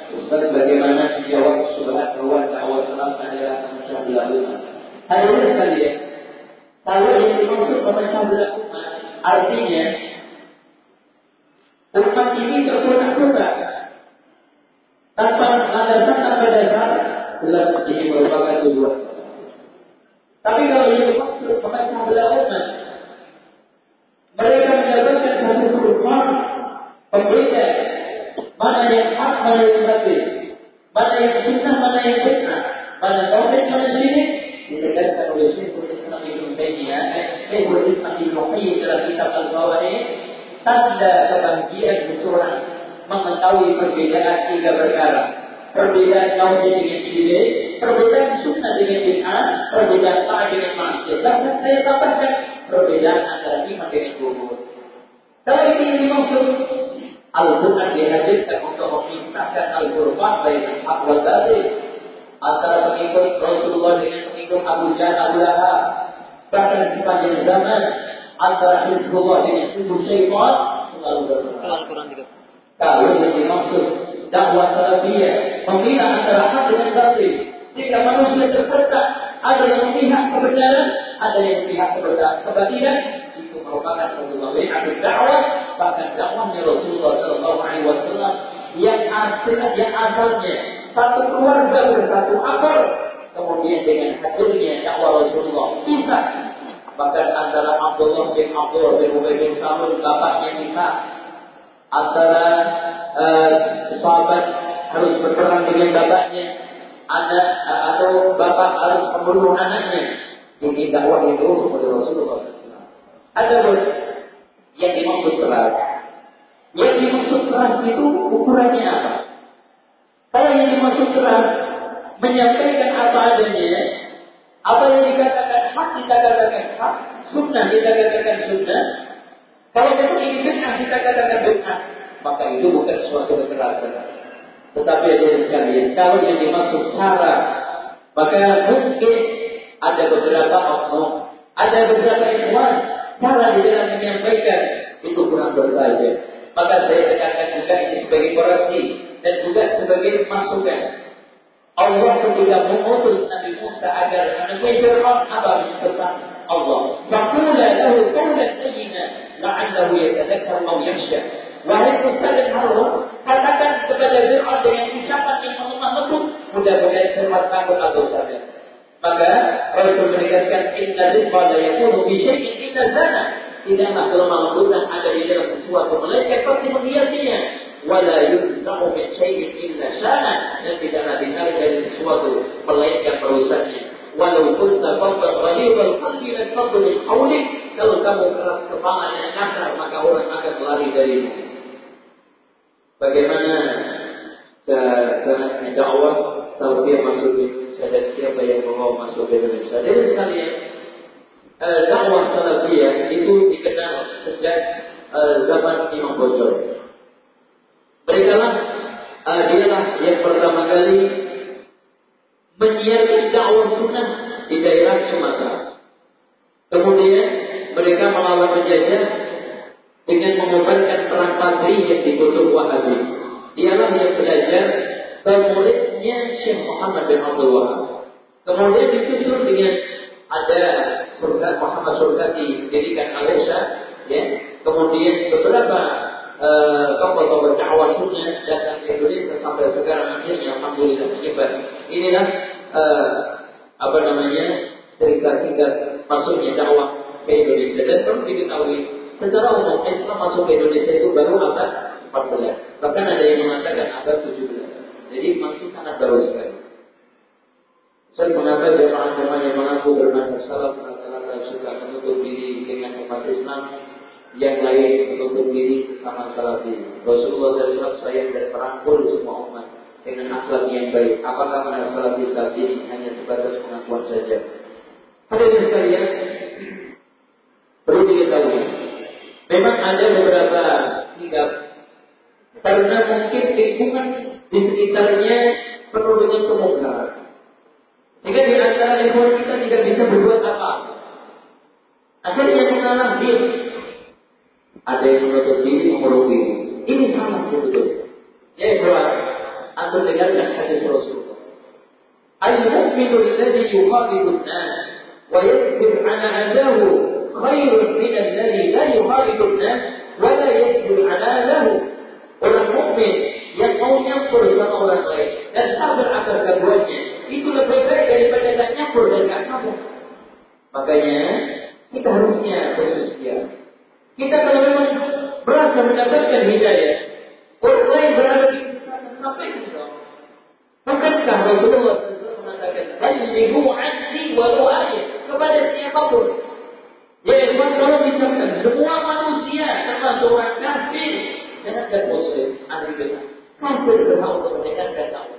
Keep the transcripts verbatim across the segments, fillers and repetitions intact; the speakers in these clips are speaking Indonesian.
Ustaz, bagaimana menjawab subhat bahwa dakwah salaf adalah memecah belah umat? Hadirin sekalian, kalau yang dimaksud memecah belah umat, artinya umat ini terkotak-kotak tanpa landasan, tanpa dasar, jelas ini merupakan tujuan. Tapi kalau yang dimaksud memecah belah umat, mereka mendapatkan satu perubahan pembeda mana yang hak, mana yang batil, mana yang sunnah, mana yang bid'ah, mana tauhid, mana syirik, ditegaskan oleh Syekhul Islam Ibnu Taimiyah. Syekhul Islam Ibnu Qayyim dalam kitab Al-Fawaid, tanda kebahagiaan seseorang mengetahui perbedaan tiga perkara: perbedaan tauhid dengan syirik, perbedaan sunnah dengan bid'ah, perbedaan taat dengan maksiat. Bahkan saya tambahkan perbedaan antara iman dengan kufur. Kalau ini yang dimaksud, Al-Quran dihadirkan untuk memisahkan Al-Quran baik hak wal batil, antara pengikut Rasulullah dengan pengikut Abu Jahal, Abu Lahab. Bahkan sepanjang zaman antara Hizbullah dengan Hizbul Syaitan selalu bersama. Kalau yang dimaksud dakwah salafiyah memilah antara hak dengan batil, sehingga manusia terpecah, ada yang memihak kebenaran, ada yang memihak kebatilan, itu merupakan sebuah bid'ah dakwah. Bahkan dakwahnya Rasulullah Shallallahu Alaihi Wasallam yang asalnya, yang asalnya satu keluarga bersatu akal, kemudian dengan hadirnya dakwah Rasulullah pisah. Bahkan antara Abdullah bin Abdullah bin Ubay bin Salul, bapaknya pisah. Antara uh, sahabat harus berperang dengan bapaknya, anak uh, atau bapak harus membunuh anaknya. Ini dakwah itu oleh Rasulullah. Ada yang dimaksud keras. Yang dimaksud keras itu ukurannya apa? Kalau yang dimaksud keras menyampaikan apa adanya, apa yang dikatakan hak kita katakan hak, sunnah kita katakan sunnah. Kalau memang ini bid'ah kita katakan bid'ah, maka itu bukan suatu kekerasan. Tetapi ada sekalian, kalau yang dimaksud cara, maka mungkin ada beberapa oknum, ada beberapa ikhwan, cara di dalam menyampaikan itu kurang berbeda. Maka saya katakan juga ini sebagai koreksi dan juga sebagai masukan. Allah ketika mengutus Nabi Musa agar menemui Fir'aun, apa pesan Allah? Faqula lahu qawlan layyinan la'allahu yatadhakkaru aw yakhsha. Wahai Musa dan Harun, katakan kepada Fir'aun dengan ucapan yang melemah lembut, mudah-mudahan Fir'aun takut atau sadar. Maka Rasul menegaskan inna rizqa la yakunu bi syai'in illa zana. Tidaklah kelemah lembutan ada di dalam sesuatu melainkan pasti menghiasinya. Wala yunza'u min syai'in illa syana, dan tidaklah ditarik dari sesuatu melainkan perusaknya. Walau kunta faddan ghalidhal qalbi lan faddu min hawlik. Kalau kamu keras kepala dan kasar, maka orang akan lari darimu. Bagaimana cara dakwah salafiyah masuk ke Indonesia dan siapa yang mau masuk ke Indonesia? Jadi sekalian, dakwah salafiyah itu dikenal sejak zaman Imam Bojor. Mereka lah, uh, dialah yang pertama kali menyiarkan dakwah sunnah di daerah Sumatera. Kemudian mereka melawan penjajah dengan mengobarkan perang Padri yang dikutuk Wahabi. Dialah yang belajar ke muridnya Syekh Muhammad bin Abdul Wahab. Kemudian disusul dengan ada surga Muhammad Surgati didirikan Malaysia, ya. Kemudian beberapa tokoh-tokoh dakwah sunnah datang ke Indonesia sampai sekarang akhirnya alhamdulillah menyebar. Inilah uh, apa namanya cerita singkat masuknya dakwah ke Indonesia. Dan perlu diketahui secara umum Islam masuk ke Indonesia itu baru abad empat belas. Bahkan ada yang mengatakan abad tujuh belas. Jadi masih sangat baru sekali. Saya mengapa jemaah-jemaah yang mengaku bernasab salaf rata-rata suka menutup diri dengan umat Islam, yang lain menutup diri bersama salafi. Rasulullah shallallahu alaihi wasallam sayang dan merangkul semua umat dengan akhlak yang baik. Apakah benar salafi saat ini hanya sebatas pengakuan saja? Hadirin sekalian, perlu diketahui, memang ada beberapa sikap karena mungkin lingkungan di sekitarnya penuh dengan kemungkaran, sehingga di antara lingkungan kita tidak bisa berbuat apa. Akhirnya mengalah diri. Ada yang menutup diri, mengurung diri. Ini salah sebetulnya. Ya, bahwa antum dengarkan hadis Rasulullah. Al-mu'minu alladhi yukhalidu an-nas wa yasbir 'ala adahu khairun min alladhi la yukhalidu an-nas wa la yasbir 'ala adahu. Orang mukmin yang mau nyampur sama orang lain dan sabar akan gangguannya itu lebih baik daripada tidak nyampur dan tidak sabar. Makanya kita harusnya bersedia. Kita kalau memang berasa mendapatkan hidayah, orang lain berada di kesesatan, sampaikan dong. Bukankah Rasulullah mengatakan, "Ballighu anni walau ayat," kepada siapapun. Ya, kalau misalkan semua manusia termasuk orang kafir, jangankan muslim, ahli bidah, kafir berhak untuk mendengarkan kamu.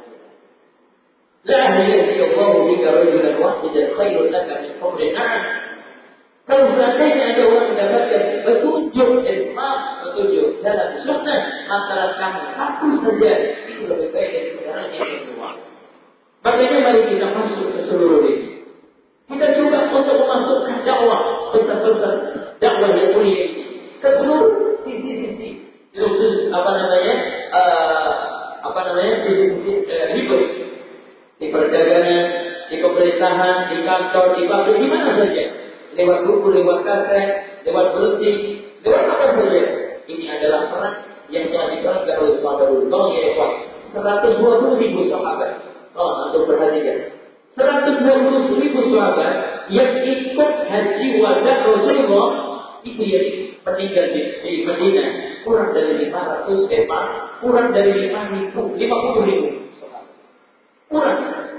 La yahdi Allah bika rajulan wahidan khairun laka min humri na'am. Kalau seandainya ada orang mendapatkan petunjuk Islam, petunjuk jalan sunnah, antara kamu satu saja, itu lebih baik dari kendaraan yang kedua. Makanya mari kita masuk ke seluruh ini. Kita juga untuk memasukkan dakwah, pesan-pesan dakwah yang mulia ini ke seluruh sisi-sisi, khusus apa namanya, uh, apa namanya, sisi-sisi uh, hidup, di perdagangan, di pemerintahan, di kantor, di pabrik, di mana saja. Lewat buku, lewat kaset, lewat berhenti, lewat apa saja. Ini adalah peran yang telah diperankan oleh sahabat dulu. Tolong ya Ikhwan, seratus dua puluh ribu sahabat. Oh, untuk perhatikan. seratus dua puluh ribu sahabat yang ikut haji wada Rasulullah itu yang meninggal di, di Madinah kurang dari lima ratus empat, kurang dari lima ribu, lima puluh ribu sahabat. Kurang.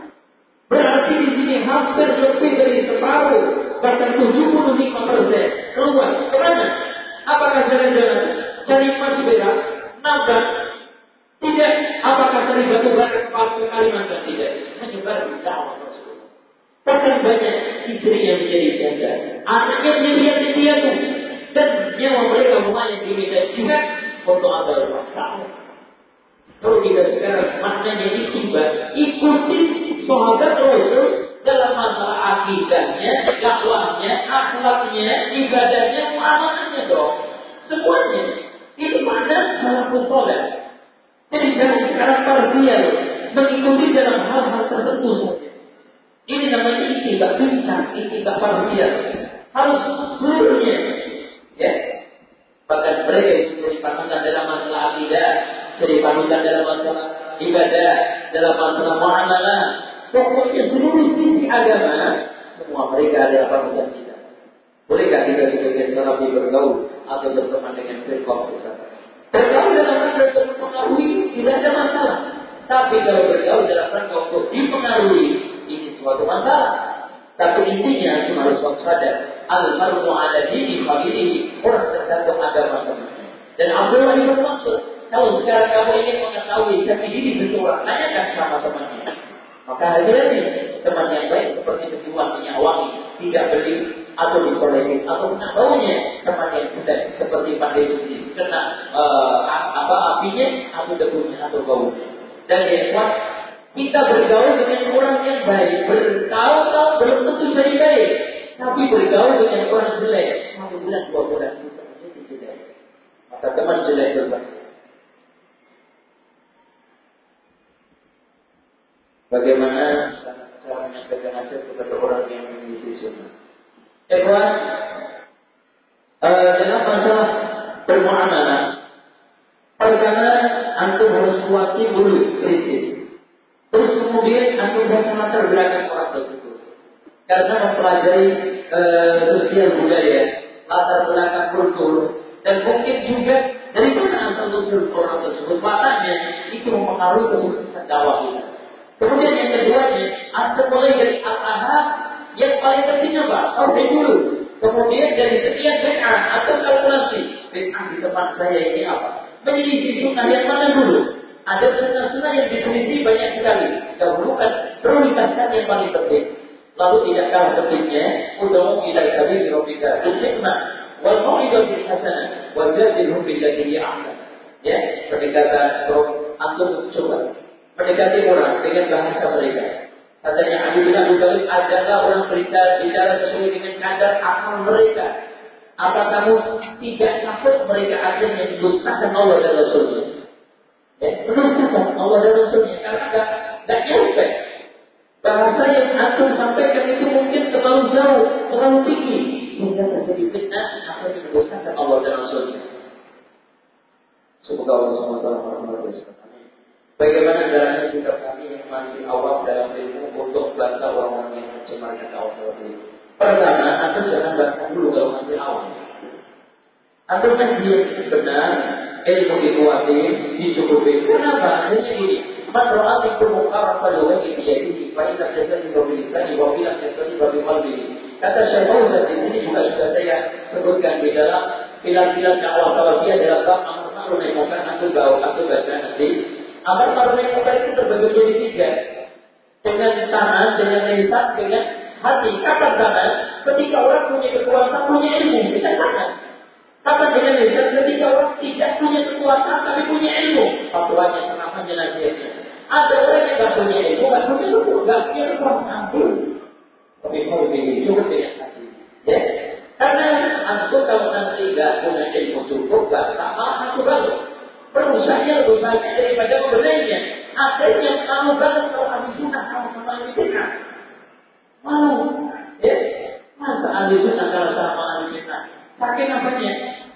Berarti di sini hampir lebih dari separuh, bahkan tujuh puluh lima persen keluar. Kemana? Apakah jalan-jalan cari emas perak, nabrak? Tidak. Apakah cari batu bara ke Kalimantan? Tidak. Menyebar di dakwah Rasulullah. Bahkan banyak istri yang menjadi janda, anaknya menjadi yatim, dan nyawa mereka lumayan diminta juga untuk agama dakwah. Kalau kita sekarang maknanya itiba, ikuti sahabat Rasul dalam masalah akidahnya, dakwahnya, akhlaknya, ibadahnya, muamalahnya dong. Semuanya. Itu makna salafus saleh. Jadi jangan sekarang parsial mengikuti dalam hal-hal tertentu saja. Ini namanya itiba pincang, itiba parsial. Harus seluruhnya. Ya. Bahkan mereka itu jadi panutan dalam masalah akidah, jadi panutan dalam masalah ibadah, dalam masalah muamalah. Pokoknya seluruh sisi agama, semua mereka adalah panutan kita. Bolehkah kita sebagai salafi bergaul atau berteman dengan firqah besar? Bergaul dalam rangka untuk mempengaruhi tidak ada masalah. Tapi kalau bergaul dalam rangka untuk dipengaruhi, ini suatu masalah. Tapi intinya cuma harus waspada. Al-mar'u 'ala dini khalilihi, orang tergantung agama temannya. Dan Abdullah ibn Mas'ud, kalau sekarang kamu ingin mengetahui jati diri seseorang, tanyakan sama temannya. Maka hati-hati, teman yang baik seperti sebuah minyak wangi, tidak beli atau dikoleksi atau kena baunya. Teman yang tidak seperti pandai besi, kena uh, apa apinya atau debunya atau baunya. Dan yang kuat, kita bergaul dengan orang yang baik, bertahun-tahun belum tentu jadi baik, tapi bergaul dengan orang jelek, satu bulan dua bulan itu jelek. Maka teman jelek berbahaya. Bagaimana cara menyampaikan nasihat kepada orang yang memiliki sunnah? Ikhwan, uh, dalam masalah bermuamalah, pertama antum harus kuati dulu prinsip. Terus kemudian antum harus latar belakang orang tersebut. Karena mempelajari uh, sosial budaya, latar belakang kultur, dan mungkin juga dari mana asal usul orang tersebut, maknanya itu mempengaruhi kesuksesan dakwah kita. Kemudian yang keduanya, antum mulai dari al-aham yang paling penting apa? Tauhid dulu. Kemudian dari sekian bid'ah atau kalkulasi, bid'ah di tempat saya ini apa? Menyelisih sunnah yang mana dulu? Ada sunnah-sunnah yang diselisih banyak sekali. Dahulukan prioritaskan yang paling penting. Lalu tidak kalah pentingnya, ud'u ila sabili rabbika bil hikmah wal mau'izatil hasanah wa jadilhum billati hiya ahsan. Ya, pendekatan antum coba mendekati orang dengan bahasa mereka. Katanya Ali bin Abi Thalib adalah orang berbicara bicara sesuai dengan kadar akal mereka. Apa kamu tidak takut mereka akhirnya didustakan Allah dan Rasulnya? Ya, mendustakan Allah dan Rasulnya karena nggak nggak nyampe. Bahasa yang antum sampaikan itu mungkin terlalu jauh, terlalu tinggi, sehingga terjadi fitnah atau mendustakan Allah dan Rasulnya. Semoga Allah subhanahu wa taala merahmati. Bagaimana caranya sikap kami yang masih awam dalam ilmu untuk bantah orang-orang yang mencemarkan Allah itu? Pertama, antum jangan bantah dulu kalau masih awam. Antum kan dia benar, ilmu dikuatin, dicukupi. Kenapa? Hanya gini. Man ra'a minkum munkaran falyughayyirhu bi yadihi, fa in lam yastati' fa bi lisanihi, wa in lam yastati' fa bi qalbihi. Kata Syekh Fauzan ini juga sudah saya sebutkan di dalam pilar-pilar dakwah salafiyah dalam bab amar ma'ruf nahi munkar. Antum bawa, antum baca nanti. Amar ma'ruf nahi munkar itu terbagi menjadi tiga. Dengan tangan, dengan lisan, dengan hati. Kapan tangan? Ketika orang punya kekuasaan, punya ilmu, kita tangan. Kapan dengan lisan? Ketika orang tidak punya kekuasaan tapi punya ilmu. Fatwanya, ceramahnya, nasihatnya. Ada orang yang tidak punya ilmu, tidak punya ilmu, tidak punya kekuasaan pun. Tapi kalau begini, cukup dengan hati. Ya. Karena antum kalau nanti tidak punya ilmu cukup, tidak sama aku banget. Perusahanya lebih banyak daripada pembenainya. Ada yang malu banget kalau ahli sunnah sama-sama ahli bid'ah. Malu. Ya. Masa ahli sunnah kalau sama ahli bid'ah? Saking apanya?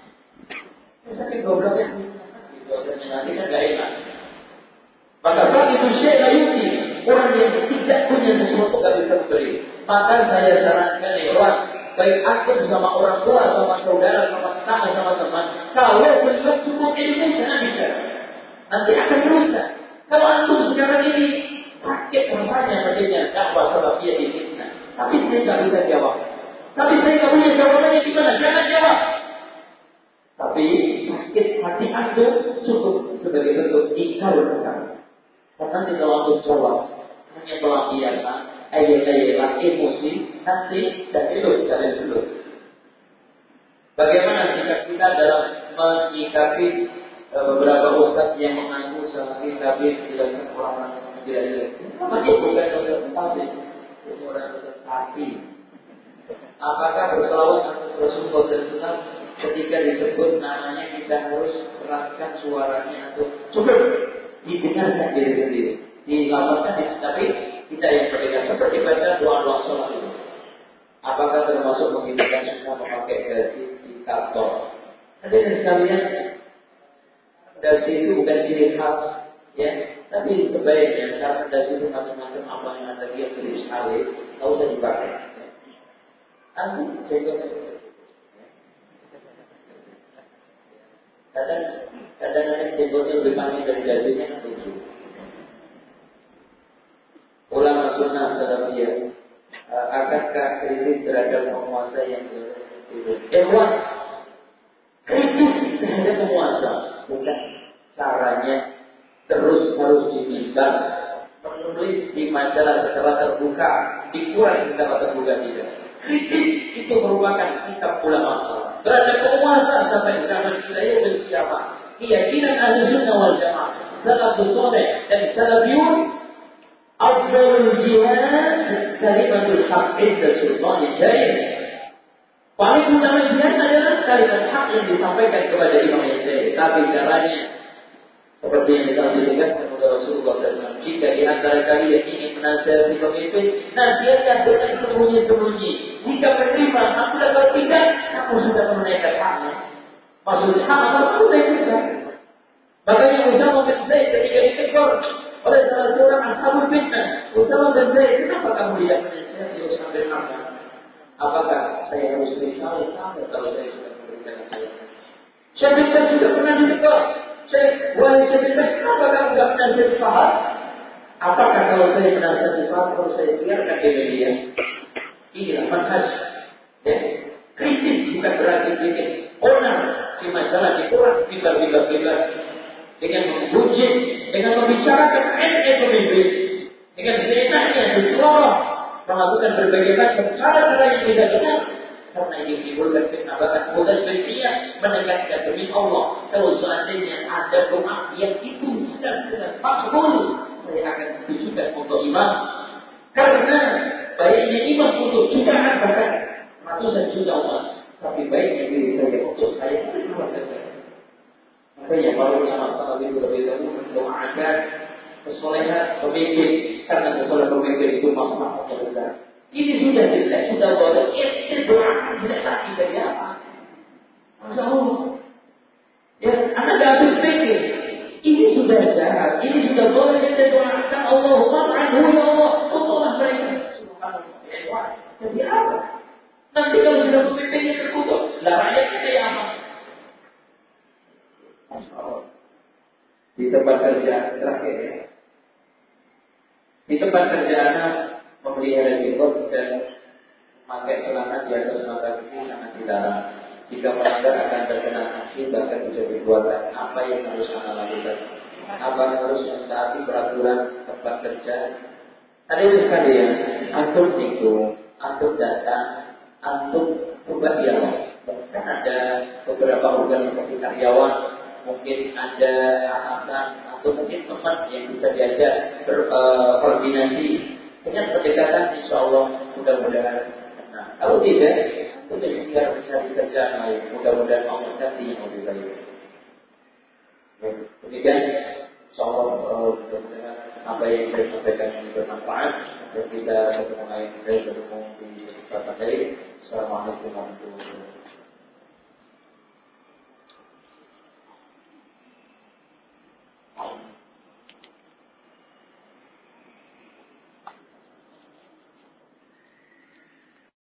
Saking gobloknya. Gobloknya nanti kan gak enak. Maka bagi itu syekh layuti. Orang yang tidak punya sesuatu gak bisa memberi. Maka saya sarankan ya orang. Baik aku sama orang tua, sama saudara, sama tetangga, sama teman. Kalau belum cukup ilmu, jangan bicara. Nanti akan merusak. Kalau antum sekarang ini sakit rasanya mendengar dakwah salafiyah di fitnah. Tapi saya nggak bisa jawab. Tapi saya nggak punya jawabannya gimana? Jangan jawab. Tapi sakit hati antum cukup sebagai bentuk ikrar kamu. Karena nanti kalau antum jawab hanya pelampiasan, ayat-ayat emosi, nanti dan itu dan itu. Bagaimana sikap kita dalam menyikapi beberapa ustaz yang mengaku salafi tapi dijelaskan orang-orang yang tidak jelas? Apa dia bukan ustaz tapi itu orang ustaz sapi? Apakah berselawat atas Rasulullah dan Sunnah ketika disebut namanya kita harus keraskan suaranya atau cukup didengarkan diri sendiri, dilafazkan tapi kita yang mendengar seperti baca doa-doa sholat itu? Apakah termasuk menginginkan kita memakai dasi di kantor? Hadirin sekalian, dasi itu bukan ciri khas, ya. Tapi sebaiknya karena dasi itu macam-macam apa yang ada dia tulis sekali, tak usah dipakai. Aku jenggot. Kadang, kadang-kadang jenggotnya lebih panjang dari dasinya kan lucu. Ulama sunnah salafiyah. Uh, akankah kritis terhadap penguasa yang itu? Ikhwan, kritis terhadap penguasa bukan caranya terus harus diminta menulis di majalah secara terbuka, dikurangi secara terbuka tidak. Kritis itu merupakan sikap ulama terhadap penguasa sampai zaman kita yang bersiapa. Keyakinan ahli sunnah wal jamaah, salafus saleh dan salafiyun. Afdalul jihad kalimatul haq inda sultanil jair. Paling utama jihad adalah kalimat hak yang disampaikan kepada imam yang jair. Tapi caranya seperti yang telah ditegaskan oleh Rasulullah shallallahu alaihi wasallam, jika di antara kalian ingin menasihati pemimpin, nasihatkan dengan sembunyi-sembunyi. Jika menerima, apabila kalau tidak, kamu sudah menunaikan haknya. Maksudnya hak apa? Kamu menunaikan. Makanya Usama bin Zaid ketika ditegur oleh salah seorang ashabul fitnah, Usama bin Zaid, kenapa kamu tidak menasihati Usama bin Affan? Apakah saya harus beritahu kamu kalau saya sudah memberikan nasihat? Syekh bin Baz juga pernah ditegur. Syekh, wahai Syekh bin Baz, kenapa kamu tidak menasihati Fahad? Apakah kalau saya menasihati Fahad, kalau saya biarkan di media? Inilah manhaj. Ya. Kritis bukan berarti bikin onar di masalah, di Quran, bimbang-bimbang-bimbang. Dengan membujuk, dengan membicarakan ayat-ayat pemimpin, dengan seenaknya bersuara, melakukan berbagai macam cara-cara yang tidak benar, karena ini menimbulkan fitnah. Bahkan mudah berpihak menegaskan demi Allah, kalau seandainya ada doa yang itu sedang dengan makbul, saya akan tujukan untuk imam. Karena baiknya imam untuk jutaan bahkan ratusan juta umat, tapi baiknya diri saya untuk saya itu keluarga saya. Makanya para ulama salaf itu lebih dahulu mendoakan kesolehan pemimpin, karena kesolehan pemimpin itu masalahnya besar. Ini sudah jelek, sudah boleh, ente doakan jelek lagi dari apa? Masya Allah. Ya, anda tidak berpikir. Ini sudah jahat, ini sudah boleh, ente doakan Allahumma anhu ya Allah, tolonglah mereka. Subhanallah. Jadi apa? Nanti kalau sudah pemimpinnya terkutuk, lah rakyatnya kayak apa? Masya Allah. Di tempat kerja terakhir ya. Di tempat kerja anak memelihara jenggot dan memakai celana di atas mata kaki sangat dilarang. Jika melanggar akan terkena sanksi, bahkan bisa dibuatkan. Apa yang harus anak lakukan? Apa yang harus mentaati peraturan tempat kerja? Ada yang sekalian, antum itu, antum datang, antum berkaryawan. Bahkan ada beberapa organisasi karyawan, mungkin ada atasan atau mungkin teman yang bisa diajak berkoordinasi dengan pendekatan, insya Allah mudah-mudahan. Nah, kalau tidak, itu tinggal mencari kerjaan lain. Mudah-mudahan Allah nanti yang lebih baik. Ya, demikian, insya Allah mudah-mudahan apa yang saya sampaikan ini bermanfaat dan kita bertemu lain, saya bertemu di kesempatan lain. Assalamualaikum warahmatullahi wabarakatuh.